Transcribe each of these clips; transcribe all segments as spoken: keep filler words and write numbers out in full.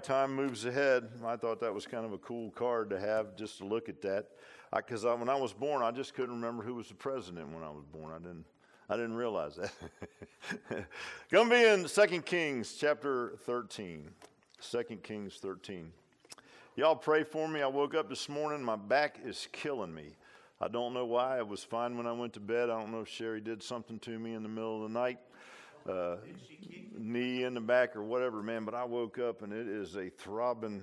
time moves ahead. I thought that was kind of a cool card to have, just to look at that. Because I, I, when I was born, I just couldn't remember who was the president when I was born. I didn't. I didn't realize that. Going to be in Second Kings chapter thirteen. Second Kings thirteen. Y'all pray for me. I woke up this morning. My back is killing me. I don't know why. It was fine when I went to bed. I don't know if Sherry did something to me in the middle of the night. Uh, knee in the back or whatever, man. But I woke up and it is a throbbing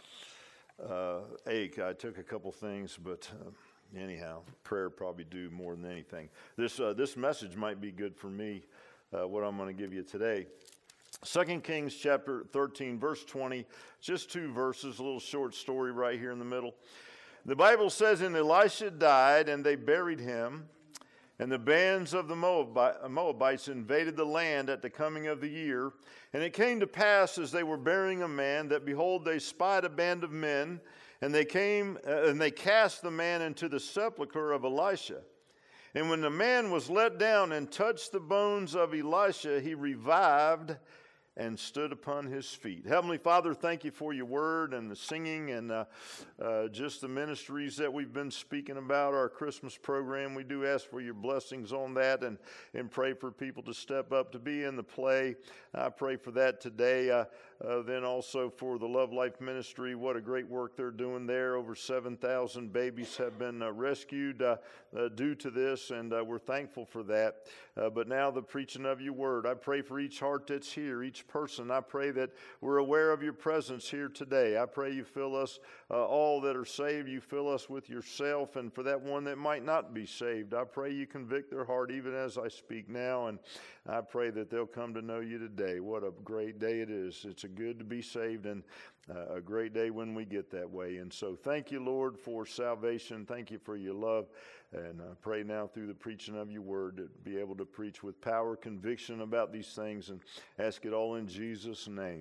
uh, ache. I took a couple things, but... Uh, Anyhow, prayer probably do more than anything. This uh, this message might be good for me, uh, what I'm going to give you today. Second Kings chapter thirteen, verse twenty, just two verses, a little short story right here in the middle. The Bible says, and Elisha died, and they buried him, and the bands of the Moabites invaded the land at the coming of the year. And it came to pass, as they were burying a man, that behold, they spied a band of men, and they came uh, and they cast the man into the sepulchre of Elisha. And when the man was let down and touched the bones of Elisha, he revived and stood upon his feet. Heavenly Father, thank you for your word and the singing and uh, uh, just the ministries that we've been speaking about, our Christmas program. We do ask for your blessings on that and, and pray for people to step up to be in the play. I pray for that today. Uh, uh, then also for the Love Life Ministry, what a great work they're doing there. Over seven thousand babies have been uh, rescued uh, uh, due to this, and uh, we're thankful for that. Uh, but now the preaching of your word. I pray for each heart that's here, each person. I pray that we're aware of your presence here today. I pray you fill us, uh, all that are saved, you fill us with yourself. And for that one that might not be saved, I pray you convict their heart even as I speak now. And I pray that they'll come to know you today. What a great day it is. It's a good to be saved, and uh, a great day when we get that way. And so thank you, Lord, for salvation. Thank you for your love. And I pray now through the preaching of your word to be able to preach with power, conviction about these things, and ask it all in Jesus' name.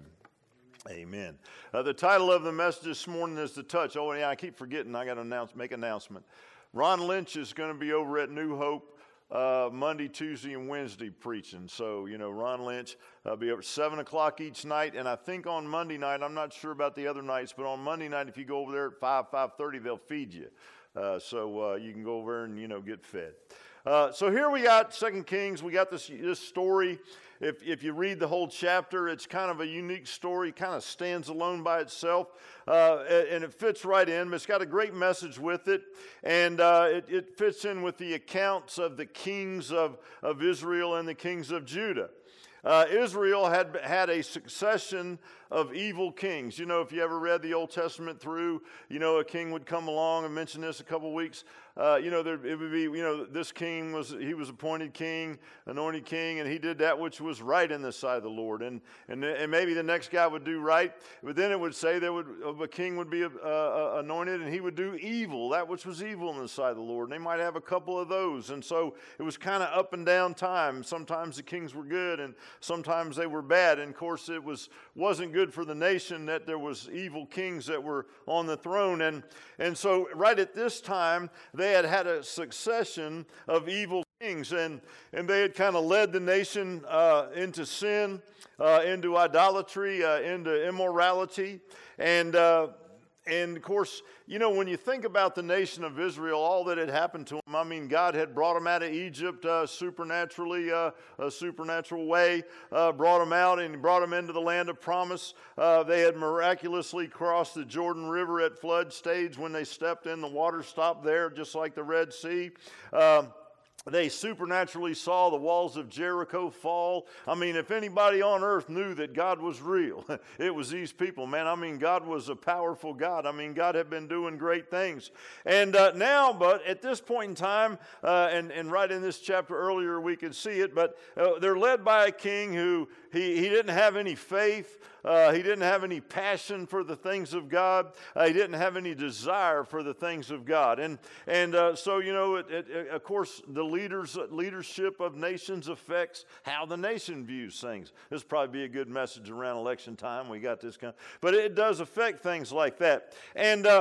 Amen. Uh, the title of the message this morning is The Touch. Oh, yeah, I keep forgetting. I got to announce, make an announcement. Ron Lynch is going to be over at New Hope uh, Monday, Tuesday, and Wednesday preaching. So, you know, Ron Lynch will uh, be over at seven o'clock each night. And I think on Monday night, I'm not sure about the other nights, but on Monday night, if you go over there at five, five thirty, they'll feed you. Uh, so uh, you can go over and, you know, get fed. Uh, so here we got Second Kings. We got this this story. If if you read the whole chapter, it's kind of a unique story. It kind of stands alone by itself, uh, and it fits right in. But it's got a great message with it, and uh, it, it fits in with the accounts of the kings of, of Israel and the kings of Judah. Uh, Israel had had a succession of evil kings. You know, if you ever read the Old Testament through, you know, a king would come along. I mentioned this a couple weeks. Uh, you know, there, it would be, you know, this king was, he was appointed king, anointed king, and he did that which was right in the sight of the Lord. And and, and maybe the next guy would do right, but then it would say there would a king would be uh, uh, anointed, and he would do evil, that which was evil in the sight of the Lord. And they might have a couple of those. And so it was kind of up and down time. Sometimes the kings were good, and sometimes they were bad. And of course, it was wasn't good for the nation that there was evil kings that were on the throne. And and so right at this time, they had had a succession of evil kings, and and they had kind of led the nation uh, into sin, uh, into idolatry, uh, into immorality, and uh, and of course, you know, when you think about the nation of Israel, all that had happened to them, I mean, God had brought them out of Egypt uh, supernaturally, uh, a supernatural way, uh, brought them out and brought them into the land of promise. Uh, they had miraculously crossed the Jordan River at flood stage. When they stepped in, the water stopped there, just like the Red Sea. Um, They supernaturally saw the walls of Jericho fall. I mean, if anybody on earth knew that God was real, it was these people, man. I mean, God was a powerful God. I mean, God had been doing great things. And uh, now, but at this point in time, uh, and, and right in this chapter earlier, we could see it, but uh, they're led by a king who he, he didn't have any faith. Uh, he didn't have any passion for the things of God. Uh, he didn't have any desire for the things of God. And and uh, so, you know, it, it, of course, the leaders leadership of nations affects how the nation views things. This would probably be a good message around election time. We got this kind of, but it does affect things like that. And uh,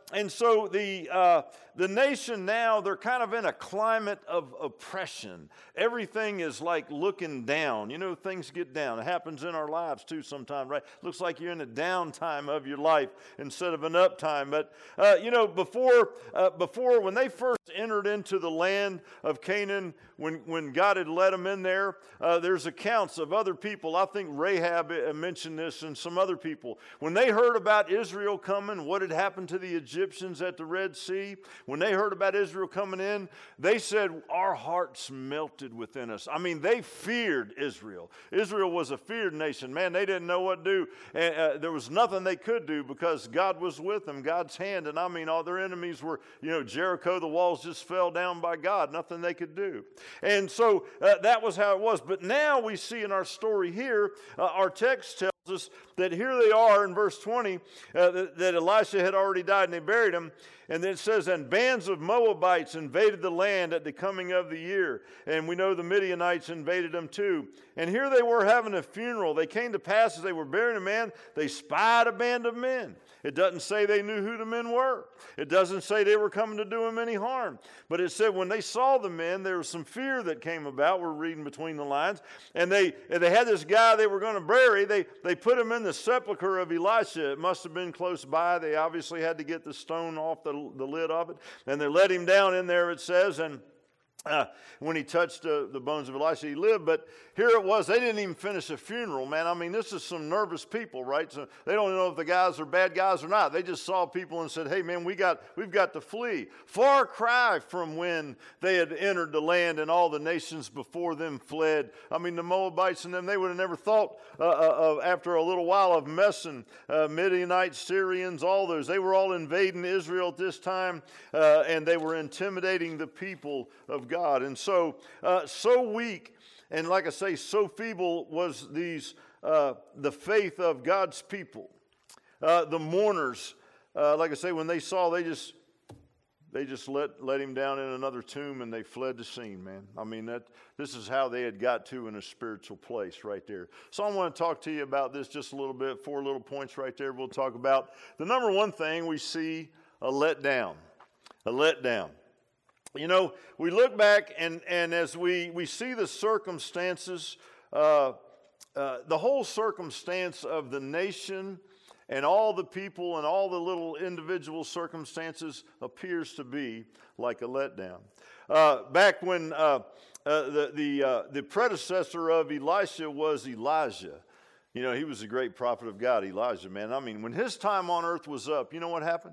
and so the, uh, the nation now, they're kind of in a climate of oppression. Everything is like looking down. You know, things get down. It happens in our lives too sometimes, right? Looks like you're in a downtime of your life instead of an uptime. But, uh, you know, before, uh, before when they first entered into the land of Canaan, when, when God had led them in there, uh, there's accounts of other people. I think Rahab mentioned this and some other people. When they heard about Israel coming, what had happened to the Egyptians at the Red Sea, when they heard about Israel coming in, they said, our hearts melted within us. I mean, they feared Israel. Israel was a feared nation. Man, they didn't know what to do. And uh, there was nothing they could do because God was with them, God's hand. And I mean, all their enemies were, you know, Jericho, the walls just fell down by God. Nothing they could do. And so uh, that was how it was. But now we see in our story here, uh, our text tells us that here they are in verse twenty, uh, that, that Elisha had already died and they buried him. And then it says, and bands of Moabites invaded the land at the coming of the year. And we know the Midianites invaded them too. And here they were having a funeral. They came to pass as they were burying a man, they spied a band of men. It doesn't say they knew who the men were. It doesn't say they were coming to do him any harm. But it said when they saw the men, there was some fear that came about. We're reading between the lines. And they and they had this guy they were going to bury. They, they put him in the sepulcher of Elisha. It must have been close by. They obviously had to get the stone off the, the lid of it. And they let him down in there, it says, and Uh, when he touched uh, the bones of Elisha, he lived. But here it was. They didn't even finish a funeral, man. I mean, this is some nervous people, right? So they don't know if the guys are bad guys or not. They just saw people and said, hey, man, we got, we've got to flee. Far cry from when they had entered the land and all the nations before them fled. I mean, the Moabites and them, they would have never thought uh, of, after a little while of messing. Uh, Midianites, Syrians, all those. They were all invading Israel at this time, uh, and they were intimidating the people of God. And so, uh, so weak, and like I say, so feeble was these uh, the faith of God's people. Uh, the mourners, uh, like I say, when they saw, they just they just let let him down in another tomb, and they fled the scene. Man, I mean that this is how they had got to in a spiritual place right there. So I want to talk to you about this just a little bit. Four little points right there. We'll talk about the number one thing we see: a letdown, a letdown. You know, we look back and, and as we, we see the circumstances, uh, uh, the whole circumstance of the nation and all the people and all the little individual circumstances appears to be like a letdown. Uh, back when uh, uh, the, the, uh, the predecessor of Elisha was Elijah. You know, he was a great prophet of God, Elijah, man. I mean, when his time on earth was up, you know what happened?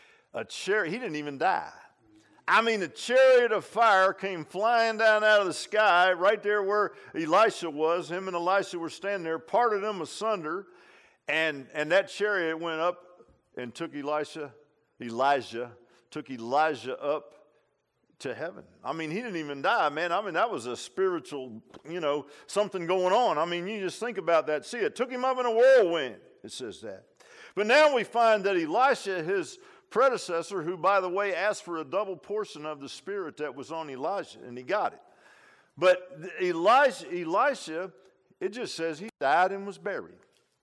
A chariot, he didn't even die. I mean, a chariot of fire came flying down out of the sky right there where Elisha was. Him and Elisha were standing there, parted them asunder, and, and that chariot went up and took Elisha, Elijah, took Elijah up to heaven. I mean, he didn't even die, man. I mean, that was a spiritual, you know, something going on. I mean, you just think about that. See, it took him up in a whirlwind, it says that. But now we find that Elisha, his predecessor, who, by the way, asked for a double portion of the Spirit that was on Elijah, and he got it. But Elijah, Elisha, it just says he died and was buried.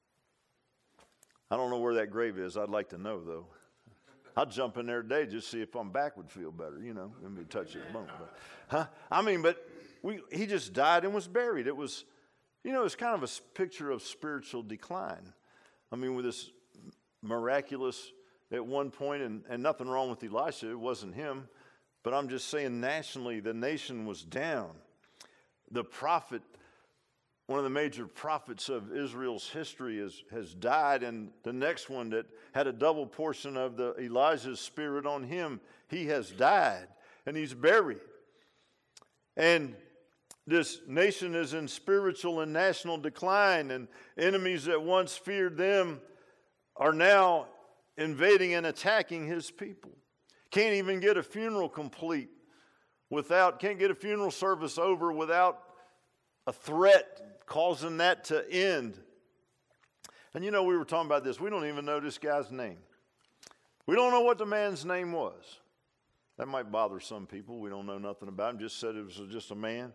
I don't know where that grave is. I'd like to know, though. I'd jump in there today just see if I'm back would feel better, you know, let me touch it. But, huh? I mean, but we, he just died and was buried. It was, you know, it's kind of a picture of spiritual decline. I mean, with this miraculous at one point, and, and nothing wrong with Elisha, it wasn't him, but I'm just saying nationally the nation was down. The prophet, one of the major prophets of Israel's history is, has died, and the next one that had a double portion of the Elijah's spirit on him, he has died, and he's buried. And this nation is in spiritual and national decline, and enemies that once feared them are now invading and attacking his people. Can't even get a funeral complete without, can't get a funeral service over without a threat causing that to end. And you know, we were talking about this. We don't even know this guy's name. We don't know what the man's name was. That might bother some people. We don't know nothing about him. Just said it was just a man.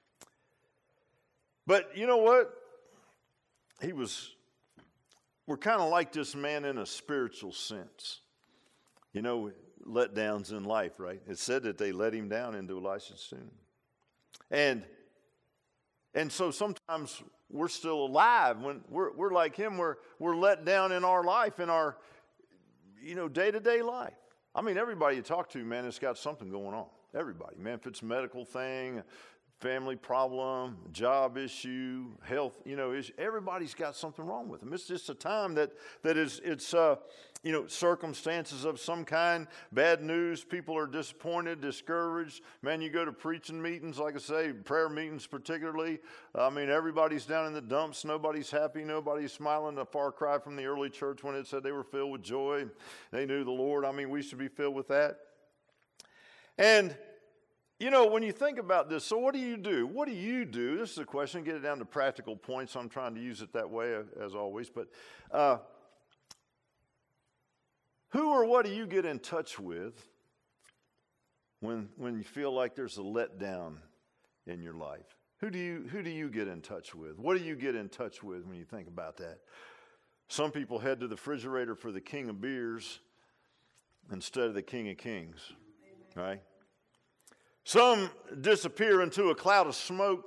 But you know what? He was We're kind of like this man in a spiritual sense. You know, letdowns in life, right? It said that they let him down into Elisha's tomb. And and so sometimes we're still alive when we're we're like him, we're we're let down in our life, in our, you know, day-to-day life. I mean, everybody you talk to, man, has got something going on. Everybody, man, if it's a medical thing, family problem, job issue, health, you know, issue, everybody's got something wrong with them. It's just a time that that is, it's, uh, you know, circumstances of some kind, bad news, people are disappointed, discouraged. Man, you go to preaching meetings, like I say, prayer meetings particularly. I mean, everybody's down in the dumps. Nobody's happy. Nobody's smiling. A far cry from the early church when it said they were filled with joy. They knew the Lord. I mean, we should be filled with that. And you know, when you think about this, so what do you do? What do you do? This is a question. Get it down to practical points. I'm trying to use it that way, as always. But uh, who or what do you get in touch with when when you feel like there's a letdown in your life? Who do you who do you get in touch with? What do you get in touch with when you think about that? Some people head to the refrigerator for the king of beers instead of the king of kings, right? Some disappear into a cloud of smoke.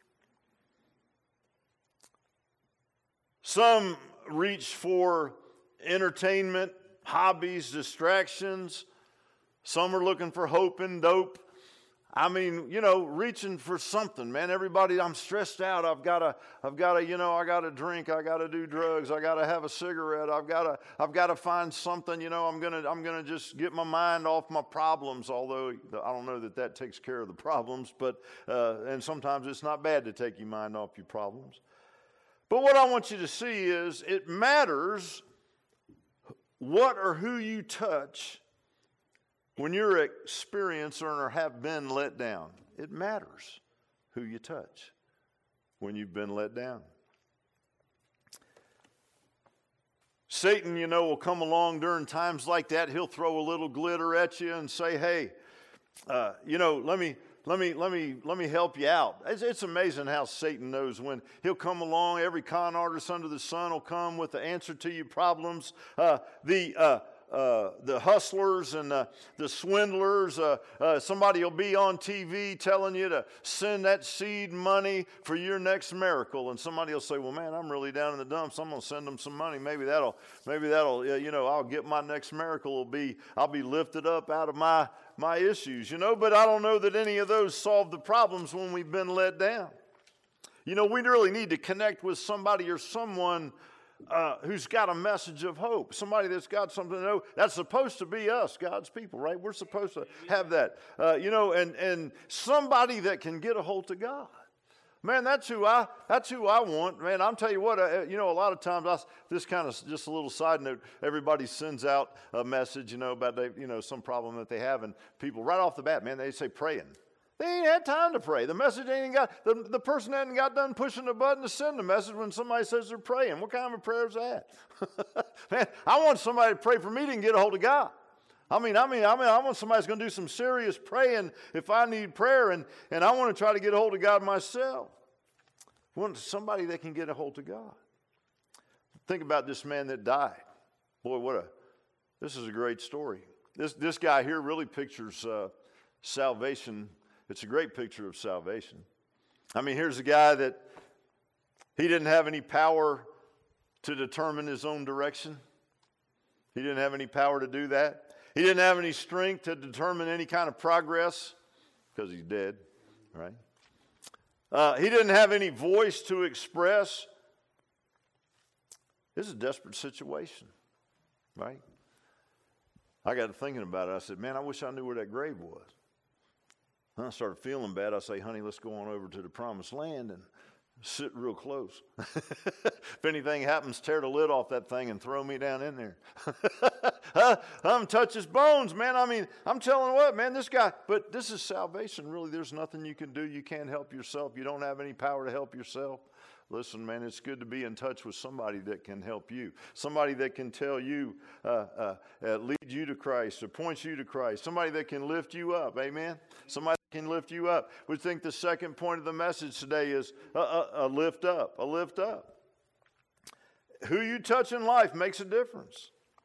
Some reach for entertainment, hobbies, distractions. Some are looking for hope and dope. I mean, you know, reaching for something, man. Everybody, I'm stressed out. I've got to, I've got to, you know, I got to drink. I got to do drugs. I got to have a cigarette. I've got to, I've got to find something. You know, I'm gonna, I'm gonna just get my mind off my problems. Although I don't know that that takes care of the problems, but uh, and sometimes it's not bad to take your mind off your problems. But what I want you to see is it matters what or who you touch. When you're experiencing or have been let down, it matters who you touch when you've been let down. Satan, you know, will come along during times like that. He'll throw a little glitter at you and say, hey, uh, you know, let me, let me, let me, let me help you out. It's, it's amazing how Satan knows when he'll come along. Every con artist under the sun will come with the answer to your problems. Uh, the, uh, Uh, the hustlers and uh, the swindlers, uh, uh, somebody will be on T V telling you to send that seed money for your next miracle, and somebody will say, well, man, I'm really down in the dumps. I'm going to send them some money. Maybe that'll, maybe that'll, uh, you know, I'll get my next miracle. Will be, I'll be lifted up out of my, my issues, you know, but I don't know that any of those solve the problems when we've been let down. You know, we really need to connect with somebody or someone Uh, who's got a message of hope, somebody that's got something to know. That's supposed to be us, God's people, right? We're supposed to have that, uh, you know, and and somebody that can get a hold of God. Man, that's who I that's who I want. Man, I'm tell you what, uh, you know, a lot of times I, this kind of just a little side note. Everybody sends out a message, you know, about they, you know, some problem that they have, and people right off the bat, man, they say praying. They ain't had time to pray. The message ain't got, the, the person hadn't got done pushing the button to send the message when somebody says they're praying. What kind of a prayer is that? Man, I want somebody to pray for me to get a hold of God. I mean, I mean, I mean, I want somebody that's going to do some serious praying if I need prayer, and, and I want to try to get a hold of God myself. I want somebody that can get a hold of God. Think about this man that died. Boy, what a, this is a great story. This, this guy here really pictures uh, salvation. It's a great picture of salvation. I mean, here's a guy that he didn't have any power to determine his own direction. He didn't have any power to do that. He didn't have any strength to determine any kind of progress because he's dead, right? Uh, he didn't have any voice to express. This is a desperate situation, right? I got to thinking about it. I said, man, I wish I knew where that grave was. I started feeling bad. I say, honey, let's go on over to the promised land and sit real close. If anything happens, tear the lid off that thing and throw me down in there. I'm touch his bones, man. I mean, I'm telling you what, man, this guy, but this is salvation. Really, there's nothing you can do. You can't help yourself. You don't have any power to help yourself. Listen, man, it's good to be in touch with somebody that can help you. Somebody that can tell you, uh, uh, uh, lead you to Christ or point you to Christ. Somebody that can lift you up, amen? Somebody that can lift you up. We think the second point of the message today is a, a, a lift up, a lift up. Who you touch in life makes a difference.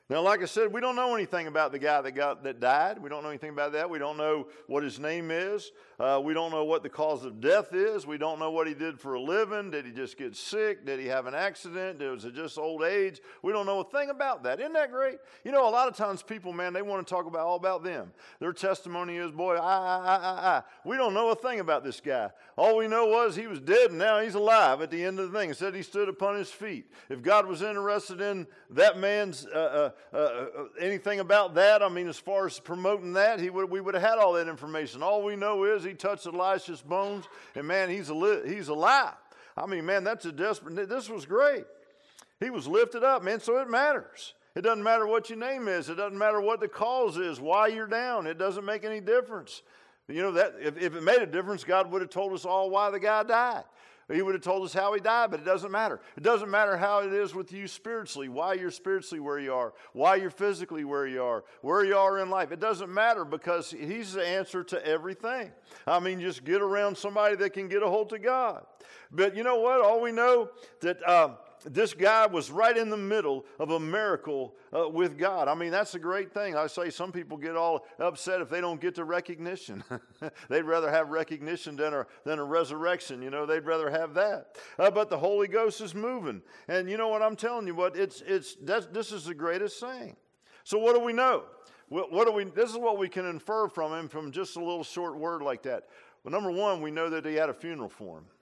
Now, like I said, we don't know anything about the guy that got that died. We don't know anything about that. We don't know what his name is. Uh, we don't know what the cause of death is. We don't know what he did for a living. Did he just get sick? Did he have an accident? Was it just old age? We don't know a thing about that. Isn't that great? You know, a lot of times people, man, they want to talk about all about them. Their testimony is, boy, I, I, I, I, I. We don't know a thing about this guy. All we know was he was dead and now he's alive at the end of the thing. It said he stood upon his feet. If God was interested in that man's uh, uh, uh, anything about that, I mean, as far as promoting that, he would we would have had all that information. All we know is he touched Elisha's bones, and man, he's a he's alive. I mean, man, that's a desperate. This was great. He was lifted up, man. So it matters. It doesn't matter what your name is. It doesn't matter what the cause is. Why you're down. It doesn't make any difference. You know that if, if it made a difference, God would have told us all why the guy died. He would have told us how he died, but it doesn't matter. It doesn't matter how it is with you spiritually, why you're spiritually where you are, why you're physically where you are, where you are in life. It doesn't matter because he's the answer to everything. I mean, just get around somebody that can get a hold of God. But you know what? All we know that uh, this guy was right in the middle of a miracle uh, with God. I mean, that's a great thing. I say some people get all upset if they don't get the recognition. They'd rather have recognition than a, than a resurrection. You know, they'd rather have that. Uh, but the Holy Ghost is moving. And you know what I'm telling you? What it's it's that's, this is the greatest thing. So what do we know? What, what do we? This is what we can infer from him from just a little short word like that. Well, number one, we know that he had a funeral for him.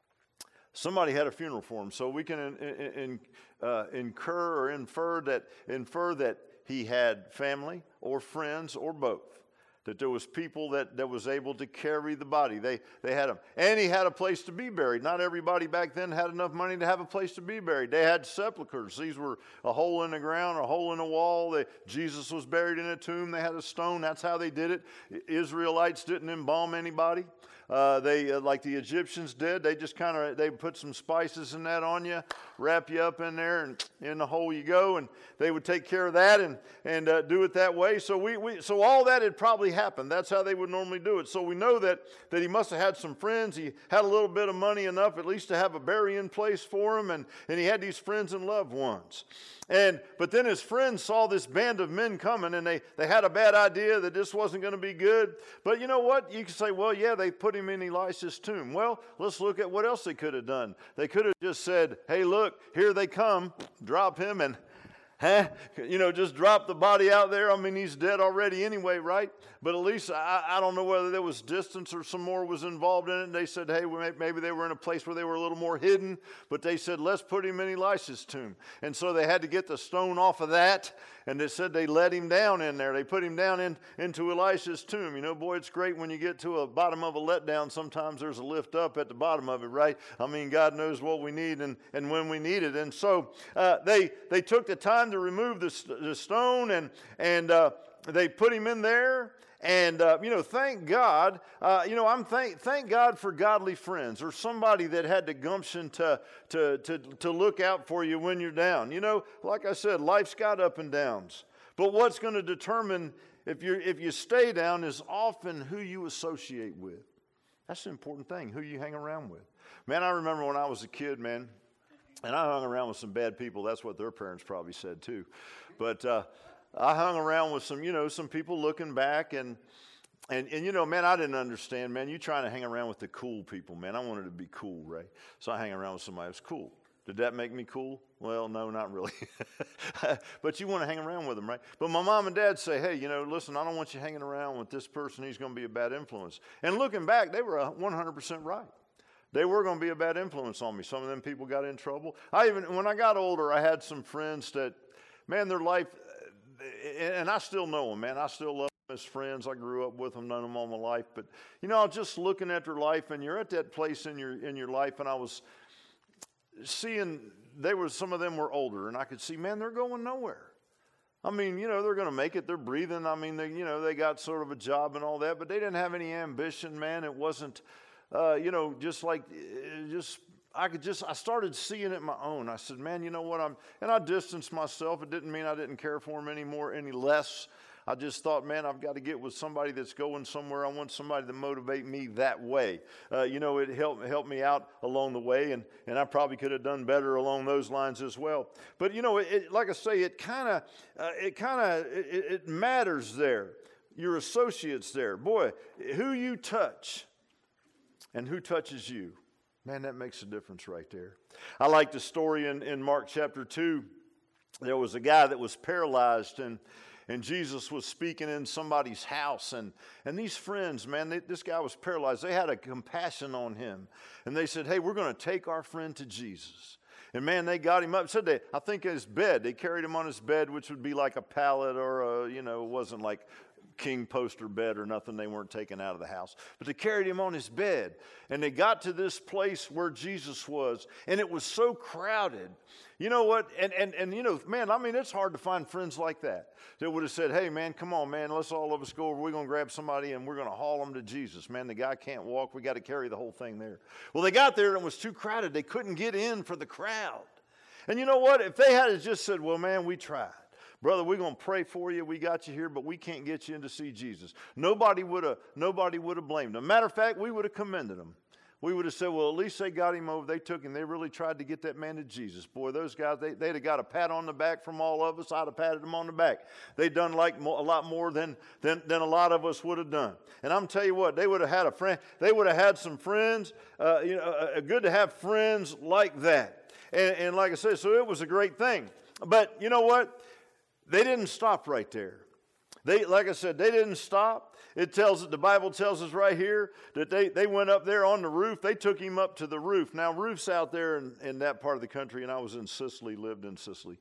Somebody had a funeral for him, so we can in, in, in, uh, incur or infer that infer that he had family or friends or both. That there was people that, that was able to carry the body. They they had him, and he had a place to be buried. Not everybody back then had enough money to have a place to be buried. They had sepulchres. These were a hole in the ground, a hole in the wall. They, Jesus was buried in a tomb. They had a stone. That's how they did it. Israelites didn't embalm anybody. Uh, they uh, like the Egyptians did. They just kind of they put some spices in that on you, wrap you up in there, and in the hole you go. And they would take care of that and and uh, do it that way. So we, we so all that had probably happened. That's how they would normally do it. So we know that that he must have had some friends. He had a little bit of money enough at least to have a burying place for him, and and he had these friends and loved ones. And but then his friends saw this band of men coming, and they, they had a bad idea that this wasn't going to be good. But you know what? You can say, well, yeah, they put him in Elisha's tomb. Well, let's look at what else they could have done. They could have just said, hey, look, here they come, drop him, and huh? You know, just drop the body out there. I mean, he's dead already anyway, right? But at least I, I don't know whether there was distance or some more was involved in it. And they said, hey, maybe they were in a place where they were a little more hidden. But they said, let's put him in Elisha's tomb. And so they had to get the stone off of that. And they said they let him down in there. They put him down in, into Elisha's tomb. You know, boy, it's great when you get to a bottom of a letdown. Sometimes there's a lift up at the bottom of it, right? I mean, God knows what we need and, and when we need it. And so uh, they they took the time to remove the, the stone, and, and uh, they put him in there. And, uh, you know, thank God, uh, you know, I'm thank thank God for godly friends or somebody that had the gumption to, to, to, to look out for you when you're down. You know, like I said, life's got up and downs. But what's going to determine if you if you stay down is often who you associate with. That's the important thing, who you hang around with. Man, I remember when I was a kid, man, and I hung around with some bad people. That's what their parents probably said too. But, uh, I hung around with some, you know, some people looking back, and, and, and, you know, man, I didn't understand, man. You trying to hang around with the cool people, man. I wanted to be cool, right? So I hang around with somebody who's cool. Did that make me cool? Well, no, not really. But you want to hang around with them, right? But my mom and dad say, hey, you know, listen, I don't want you hanging around with this person. He's going to be a bad influence. And looking back, they were one hundred percent right. They were going to be a bad influence on me. Some of them people got in trouble. I even, when I got older, I had some friends that, man, their life, and I still know them, man. I still love them as friends. I grew up with them, known them all my life. But, you know, I was just looking at their life, and you're at that place in your in your life, and I was seeing, they were, some of them were older, and I could see, man, they're going nowhere. I mean, you know, they're going to make it. They're breathing. I mean, they, you know, they got sort of a job and all that, but they didn't have any ambition, man. It wasn't, uh, you know, just like, just... I could just, I started seeing it my own. I said, man, you know what, I'm, and I distanced myself. It didn't mean I didn't care for them anymore, any less. I just thought, man, I've got to get with somebody that's going somewhere. I want somebody to motivate me that way. Uh, you know, it helped, helped me out along the way, and, and I probably could have done better along those lines as well. But, you know, it, it, like I say, it kind of, uh, it kind of, it, it matters there. Your associates there. Boy, who you touch and who touches you. Man, that makes a difference right there. I like the story in, in Mark chapter two. There was a guy that was paralyzed, and and Jesus was speaking in somebody's house. And, and these friends, man, they, this guy was paralyzed. They had a compassion on him. And they said, hey, we're going to take our friend to Jesus. And, man, they got him up. Said they, I think his bed. They carried him on his bed, which would be like a pallet or, a, you know, it wasn't like king poster bed or nothing. They weren't taken out of the house. But they carried him on his bed. And they got to this place where Jesus was. And it was so crowded. You know what? And, and, and you know, man, I mean, it's hard to find friends like that. That would have said, hey, man, come on, man. Let's all of us go over. We're going to grab somebody and we're going to haul them to Jesus. Man, the guy can't walk. We got to carry the whole thing there. Well, they got there and it was too crowded. They couldn't get in for the crowd. And you know what? If they had just said, well, man, we tried. Brother, we're going to pray for you. We got you here, but we can't get you in to see Jesus. Nobody would have nobody would have blamed them. Matter of fact, we would have commended them. We would have said, well, at least they got him over. They took him. They really tried to get that man to Jesus. Boy, those guys, they, they'd have got a pat on the back from all of us. I'd have patted them on the back. They'd done like mo- a lot more than, than, than a lot of us would have done. And I'm telling you what, they would have had a friend. They would have had some friends. Uh, you know, uh, good to have friends like that. And, and like I said, so it was a great thing. But you know what? They didn't stop right there. They, like I said, they didn't stop. It tells, the Bible tells us right here that they, they went up there on the roof. They took him up to the roof. Now, roofs out there in, in that part of the country, and I was in Sicily, lived in Sicily.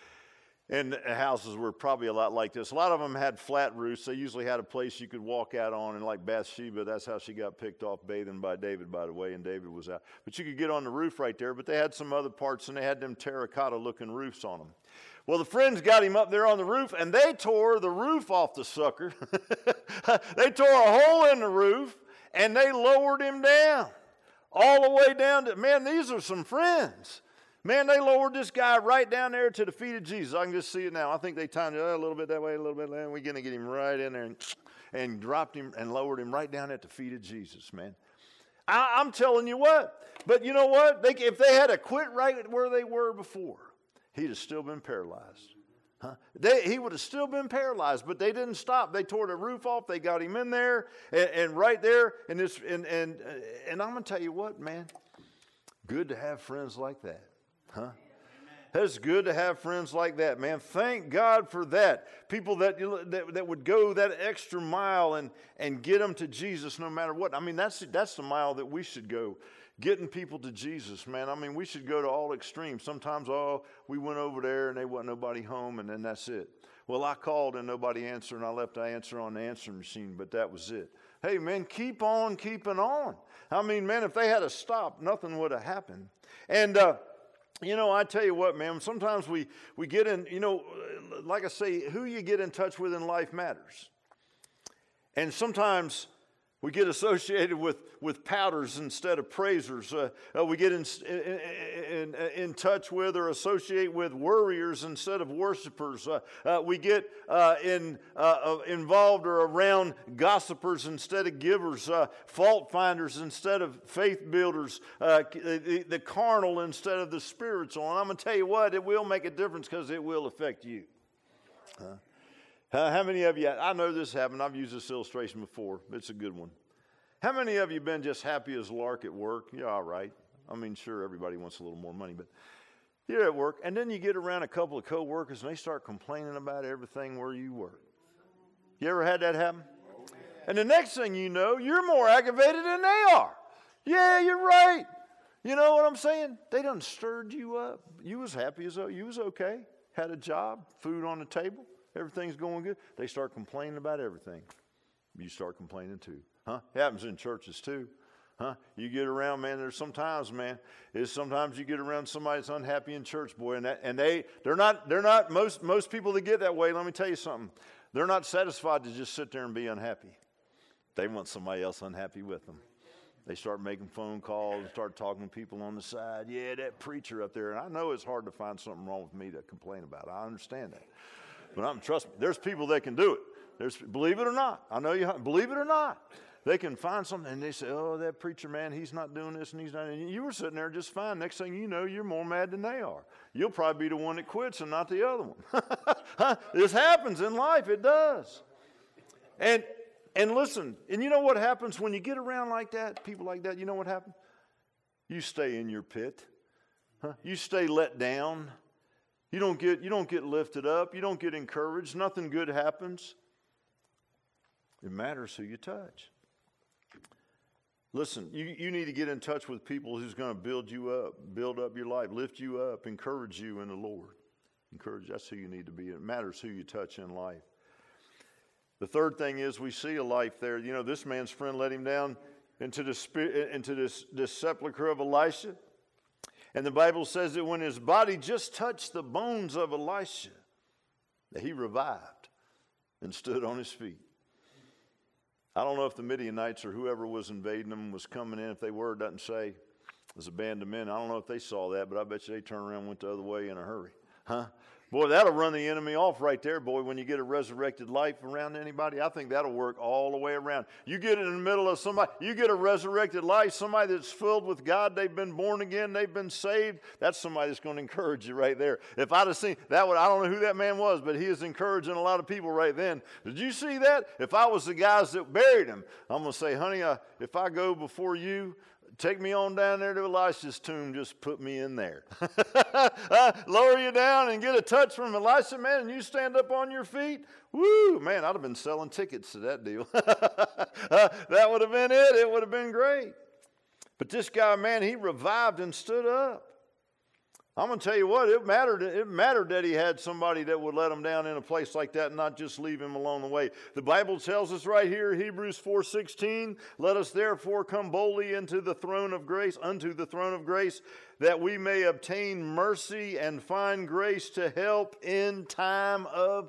And the houses were probably a lot like this. A lot of them had flat roofs. They usually had a place you could walk out on, and like Bathsheba, that's how she got picked off bathing by David, by the way, and David was out. But you could get on the roof right there, but they had some other parts, and they had them terracotta-looking roofs on them. Well, the friends got him up there on the roof, and they tore the roof off the sucker. They tore a hole in the roof, and they lowered him down, all the way down to, man, these are some friends. Man, they lowered this guy right down there to the feet of Jesus. I can just see it now. I think they timed it a little bit that way, a little bit that way. We're going to get him right in there and, and dropped him and lowered him right down at the feet of Jesus, man. I, I'm telling you what. But you know what? They, if they had to quit right where they were before, he'd have still been paralyzed. Huh? They, he would have still been paralyzed, but they didn't stop. They tore the roof off. They got him in there, and, and right there, and this, and and and I'm gonna tell you what, man. Good to have friends like that, huh? It's good to have friends like that, man. Thank God for that. People that, that that would go that extra mile and and get them to Jesus no matter what. I mean, that's that's the mile that we should go. Getting people to Jesus, man. I mean, we should go to all extremes. Sometimes, oh, we went over there and there wasn't nobody home, and then that's it. Well, I called and nobody answered, and I left the answer on the answering machine, but that was it. Hey, man, keep on keeping on. I mean, man, if they had to stop, nothing would have happened. And, uh, you know, I tell you what, man, sometimes we, we get in, you know, like I say, who you get in touch with in life matters. And sometimes we get associated with, with pouters instead of praisers. Uh, uh, we get in, in, in, in touch with or associate with worriers instead of worshipers. Uh, uh, we get uh, in, uh, involved or around gossipers instead of givers, uh, fault finders instead of faith builders, uh, the, the carnal instead of the spiritual. And I'm going to tell you what, it will make a difference because it will affect you. Huh? Uh, how many of you, I know this happened, I've used this illustration before, it's a good one. How many of you been just happy as lark at work? You're all right. I mean, sure, everybody wants a little more money, but you're at work, and then you get around a couple of coworkers, and they start complaining about everything where you work. You ever had that happen? And the next thing you know, you're more aggravated than they are. Yeah, you're right. You know what I'm saying? They done stirred you up. You was happy as though you was okay, had a job, food on the table. Everything's going good. They start complaining about everything. You start complaining too. Huh? It happens in churches too. Huh? You get around, man, there's sometimes, man, is sometimes you get around somebody that's unhappy in church, boy, and that, and they, they're not, they're not, most, most people that get that way, let me tell you something, they're not satisfied to just sit there and be unhappy. They want somebody else unhappy with them. They start making phone calls and start talking to people on the side. Yeah, that preacher up there, and I know it's hard to find something wrong with me to complain about. I understand that. But I'm trust me, there's people that can do it. There's, believe it or not. I know you, believe it or not. They can find something and they say, oh, that preacher, man, he's not doing this and he's not. And you were sitting there just fine. Next thing you know, you're more mad than they are. You'll probably be the one that quits and not the other one. This happens in life. It does. And and listen, and you know what happens when you get around like that, people like that, you know what happens? You stay in your pit. Huh? You stay let down. You don't get you don't get lifted up. You don't get encouraged. Nothing good happens. It matters who you touch. Listen, you, you need to get in touch with people who's going to build you up, build up your life, lift you up, encourage you in the Lord. Encourage, that's who you need to be. It matters who you touch in life. The third thing is we see a life there. You know, this man's friend let him down into the into this, this sepulcher of Elisha. And the Bible says that when his body just touched the bones of Elisha, that he revived and stood on his feet. I don't know if the Midianites or whoever was invading them was coming in. If they were, it doesn't say. It was a band of men. I don't know if they saw that, but I bet you they turned around and went the other way in a hurry. Huh? Boy, that'll run the enemy off right there, boy, when you get a resurrected life around anybody. I think that'll work all the way around. You get it in the middle of somebody, you get a resurrected life, somebody that's filled with God, they've been born again, they've been saved. That's somebody that's going to encourage you right there. If I'd have seen that, would I don't know who that man was, but he is encouraging a lot of people right then. Did you see that? If I was the guys that buried him, I'm going to say, honey, uh, if I go before you, take me on down there to Elisha's tomb. Just put me in there. uh, lower you down and get a touch from Elisha, man, and you stand up on your feet. Woo, man, I'd have been selling tickets to that deal. uh, that would have been it. It would have been great. But this guy, man, he revived and stood up. I'm going to tell you what, it mattered, it mattered that he had somebody that would let him down in a place like that and not just leave him along the way. The Bible tells us right here, Hebrews four sixteen, let us therefore come boldly into the throne of grace, unto the throne of grace, that we may obtain mercy and find grace to help in time of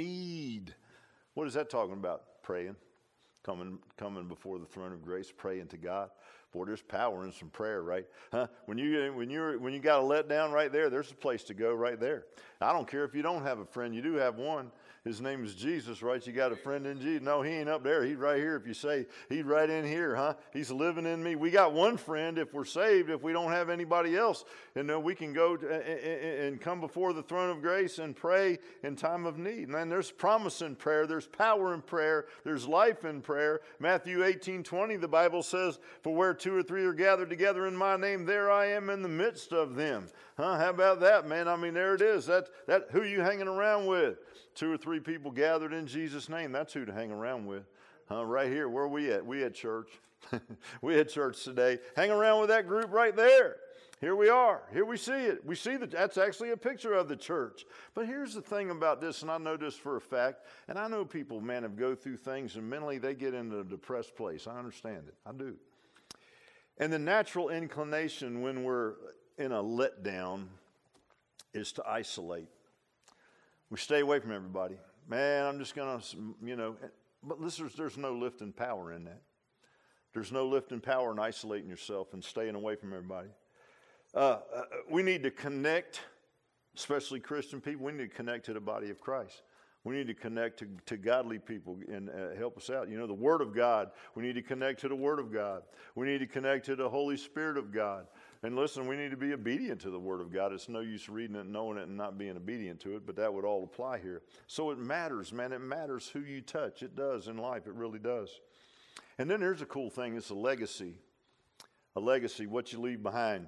need. What is that talking about? Praying, coming, coming before the throne of grace, praying to God. Boy, there's power in some prayer, right? Huh? When you when you when you got a let down right there, there's a place to go right there. I don't care if you don't have a friend. You do have one. His name is Jesus, right? You got a friend in Jesus. No, he ain't up there. He's right here. If you say, he's right in here, huh? He's living in me. We got one friend if we're saved, if we don't have anybody else. And then we can go to, and, and come before the throne of grace and pray in time of need. And then there's promise in prayer. There's power in prayer. There's life in prayer. Matthew eighteen twenty, the Bible says, for where two or three are gathered together in my name, there I am in the midst of them. Huh? How about that, man? I mean, there it is. That, that, who are you hanging around with? Two or three people gathered in Jesus' name. That's who to hang around with. Uh, right here, where are we at? We at church. we at church today. Hang around with that group right there. Here we are. Here we see it. We see that that's actually a picture of the church. But here's the thing about this, and I know this for a fact, and I know people, man, have go through things, and mentally they get into a depressed place. I understand it. I do. And the natural inclination when we're in a letdown is to isolate. We stay away from everybody. Man, I'm just going to, you know, but listeners, there's no lifting power in that. There's no lifting power in isolating yourself and staying away from everybody. Uh, uh, we need to connect, especially Christian people. We need to connect to the body of Christ. We need to connect to, to godly people and uh, help us out. You know, the Word of God. We need to connect to the Word of God. We need to connect to the Holy Spirit of God. And listen, we need to be obedient to the Word of God. It's no use reading it and knowing it and not being obedient to it, but that would all apply here. So it matters, man. It matters who you touch. It does in life. It really does. And then there's a cool thing. It's a legacy. A legacy, what you leave behind.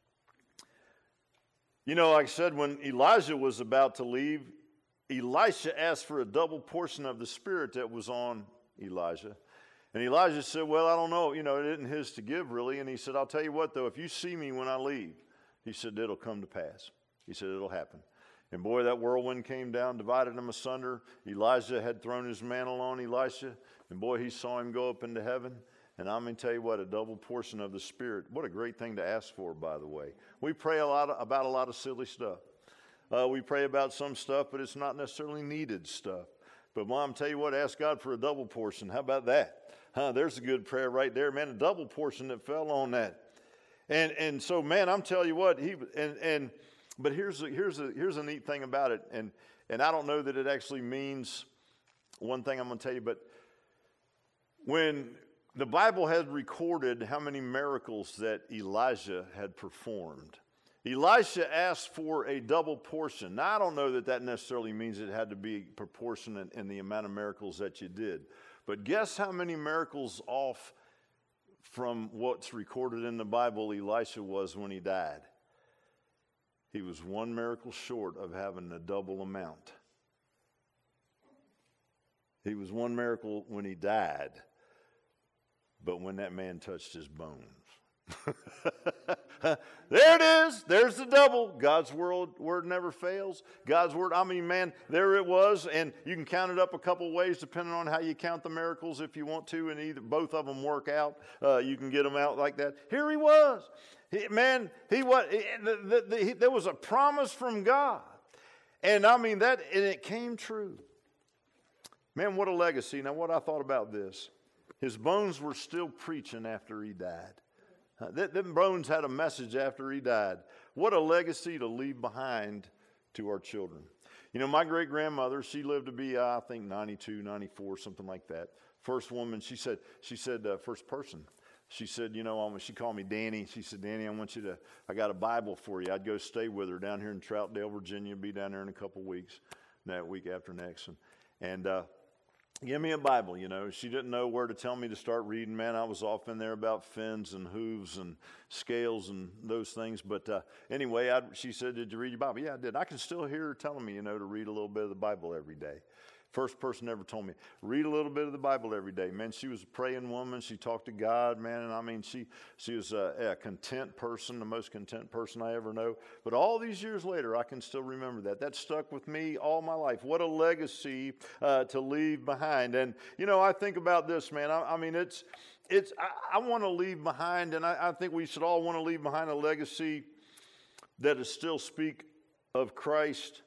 You know, like I said, when Elijah was about to leave, Elisha asked for a double portion of the Spirit that was on Elijah. And Elijah said, well, I don't know. You know, it isn't his to give, really. And he said, I'll tell you what, though, if you see me when I leave, he said, it'll come to pass. He said, it'll happen. And boy, that whirlwind came down, divided them asunder. Elijah had thrown his mantle on Elisha. And boy, he saw him go up into heaven. And I'm going to tell you what, a double portion of the Spirit. What a great thing to ask for, by the way. We pray a lot of, about a lot of silly stuff. Uh, we pray about some stuff, but it's not necessarily needed stuff. But Mom, tell you what, ask God for a double portion. How about that? Huh, there's a good prayer right there, man. A double portion that fell on that. And and so, man, I'm telling you what, he and and but here's a, here's a here's a neat thing about it. And and I don't know that it actually means one thing I'm going to tell you, but when the Bible had recorded how many miracles that Elijah had performed, Elisha asked for a double portion. Now, I don't know that that necessarily means it had to be proportionate in the amount of miracles that you did. But guess how many miracles off from what's recorded in the Bible Elisha was when he died? He was one miracle short of having a double amount. He was one miracle when he died, but when that man touched his bones. There it is. There's the double. God's word, word never fails. God's word, I mean, man, there it was. And you can count it up a couple ways depending on how you count the miracles if you want to. And either both of them work out. Uh, you can get them out like that. Here he was. He, man, he was, the, the, the, he, there was a promise from God. And I mean, that, and it came true. Man, what a legacy. Now, what I thought about this, his bones were still preaching after he died. Uh, th- them bones had a message after he died. What a legacy to leave behind to our children. You know, my great-grandmother, she lived to be, uh, I think, ninety-two, ninety-four, something like that. First woman, she said, she said, uh, first person. She said, you know, she called me Danny. She said, Danny, I want you to, I got a Bible for you. I'd go stay with her down here in Troutdale, Virginia, be down there in a couple weeks, that week after next. And, and uh, give me a Bible, you know. She didn't know where to tell me to start reading. Man, I was off in there about fins and hooves and scales and those things. But uh, anyway, I, she said, did you read your Bible? Yeah, I did. I can still hear her telling me, you know, to read a little bit of the Bible every day. First person ever told me, read a little bit of the Bible every day. Man, she was a praying woman. She talked to God, man. And I mean, she she was a, a content person, the most content person I ever know. But all these years later, I can still remember that. That stuck with me all my life. What a legacy uh, to leave behind. And, you know, I think about this, man. I, I mean, it's, it's. I, I want to leave behind, and I, I think we should all want to leave behind a legacy that is still speak of Christ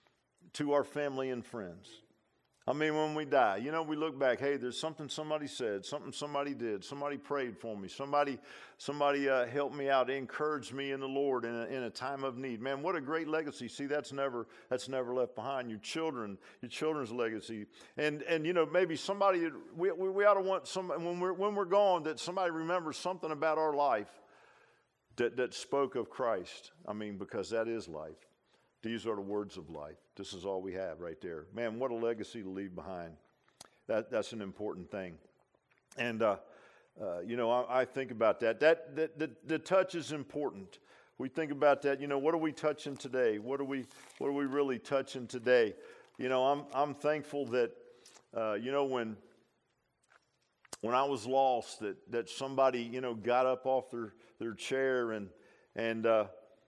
to our family and friends. I mean, when we die, you know, we look back, hey, there's something somebody said, something somebody did, somebody prayed for me, somebody somebody uh, helped me out, encouraged me in the Lord in a, in a time of need. Man, what a great legacy. See, that's never that's never left behind. Your children, your children's legacy. And, and you know, maybe somebody, we, we, we ought to want some, when we're, when we're gone, that somebody remembers something about our life that, that spoke of Christ. I mean, because that is life. These are the words of life. This is all we have right there. Man, what a legacy to leave behind. That That's an important thing. And, uh, uh, you know, I, I think about that. That, that the, the touch is important. We think about that. You know, what are we touching today? What are we What are we really touching today? You know, I'm I'm thankful that, uh, you know, when when I was lost, that that somebody, you know, got up off their, their chair and and. Uh,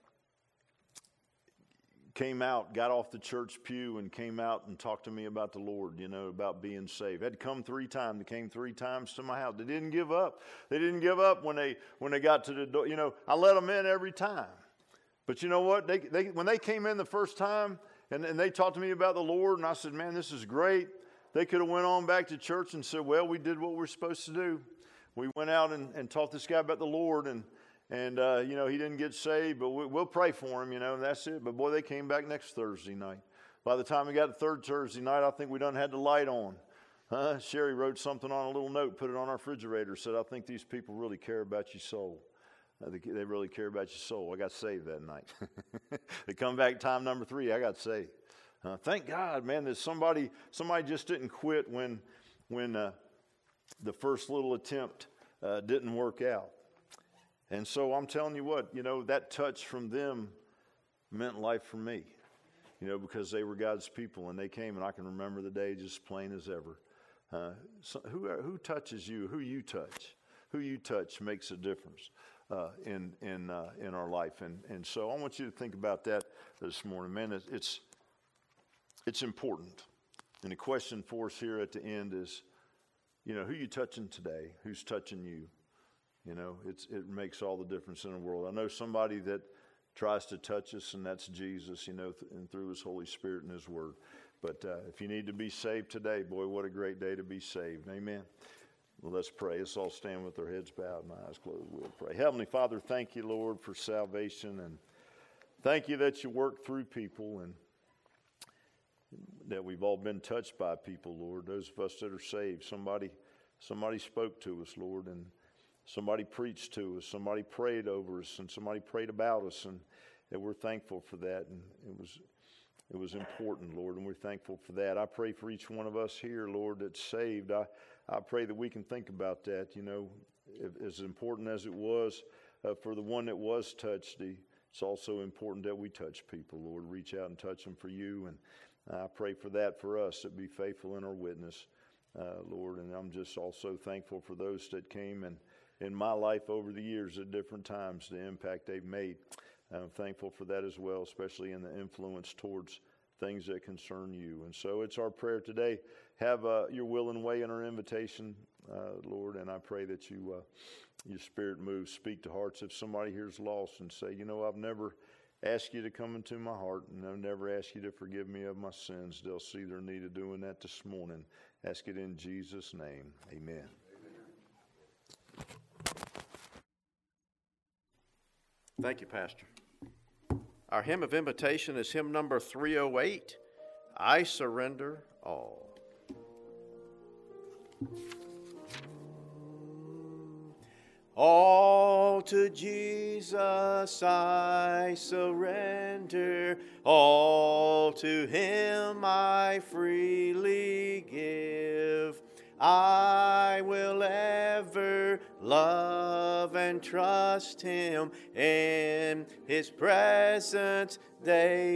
came out, got off the church pew and came out and talked to me about the Lord, you know, about being saved. Had come three times. They came three times to my house. They didn't give up. They didn't give up when they when they got to the door. You know, I let them in every time. But you know what? They they when they came in the first time and, and they talked to me about the Lord, and I said, man, this is great. They could have went on back to church and said, well, we did what we're supposed to do. We went out and, and taught this guy about the Lord, and And, uh, you know, he didn't get saved, but we, we'll pray for him, you know, and that's it. But, boy, they came back next Thursday night. By the time we got to third Thursday night, I think we done had the light on. Huh? Sherry wrote something on a little note, put it on our refrigerator, said, I think these people really care about your soul. Uh, they, they really care about your soul. I got saved that night. They come back time number three, I got saved. Uh, thank God, man, that somebody somebody just didn't quit when, when uh, the first little attempt uh, didn't work out. And so I'm telling you what, you know, that touch from them meant life for me, you know, because they were God's people and they came, and I can remember the day just plain as ever. Uh, so who who touches you? Who you touch? Who you touch makes a difference uh, in in uh, in our life. And and so I want you to think about that this morning, man. It's it's, it's important. And the question for us here at the end is, you know, who you touching today? Who's touching you? You know, it's, it makes all the difference in the world. I know somebody that tries to touch us, and that's Jesus, you know, th- and through his Holy Spirit and his word. But uh, if you need to be saved today, boy, what a great day to be saved. Amen. Well, let's pray. Let's all stand with our heads bowed and eyes closed. We'll pray. Heavenly Father, thank you, Lord, for salvation. And thank you that you work through people. And that we've all been touched by people, Lord, those of us that are saved. Somebody, somebody spoke to us, Lord, and somebody preached to us, somebody prayed over us, and somebody prayed about us, and, and we're thankful for that, and it was it was important, Lord, and we're thankful for that. I pray for each one of us here, Lord, that's saved. I, I pray that we can think about that, you know, as important as it was uh, for the one that was touched, the, it's also important that we touch people, Lord, reach out and touch them for you, and I pray for that for us, that be faithful in our witness, uh, Lord, and I'm just also thankful for those that came and in my life over the years at different times, the impact they've made. I'm thankful for that as well, especially in the influence towards things that concern you. And so it's our prayer today. Have uh, your will and way in our invitation, uh, Lord, and I pray that you, uh, your Spirit moves, speak to hearts. If somebody here is lost and say, you know, I've never asked you to come into my heart, and I've never asked you to forgive me of my sins, they'll see their need of doing that this morning. Ask it in Jesus' name. Amen. Thank you, Pastor. Our hymn of invitation is hymn number three oh eight, I Surrender All. All to Jesus I surrender, all to Him I freely give. I will ever love and trust Him in His presence day